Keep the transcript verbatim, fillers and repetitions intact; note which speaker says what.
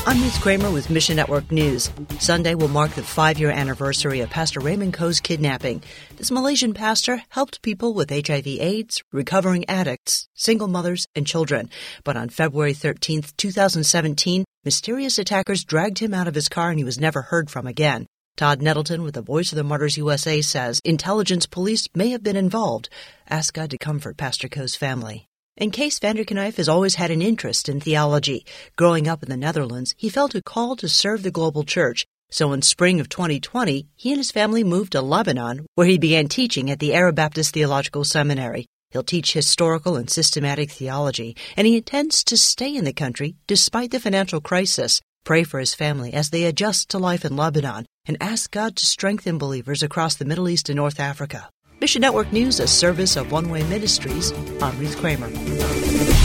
Speaker 1: I'm Ruth Kramer with Mission Network News. Sunday will mark the five-year anniversary of Pastor Raymond Coe's kidnapping. This Malaysian pastor helped people with H I V AIDS, recovering addicts, single mothers, and children. But on February thirteenth, twenty seventeen, mysterious attackers dragged him out of his car and he was never heard from again. Todd Nettleton with the Voice of the Martyrs U S A says intelligence police may have been involved. Ask God to comfort Pastor Coe's family. And Kees van der Knyff has always had an interest in theology. Growing up in the Netherlands, he felt a call to serve the global church. So in spring of twenty twenty, he and his family moved to Lebanon, where he began teaching at the Arab Baptist Theological Seminary. He'll teach historical and systematic theology, and he intends to stay in the country despite the financial crisis. Pray for his family as they adjust to life in Lebanon, and ask God to strengthen believers across the Middle East and North Africa. Mission Network News, a service of One Way Ministries. I'm Ruth Kramer.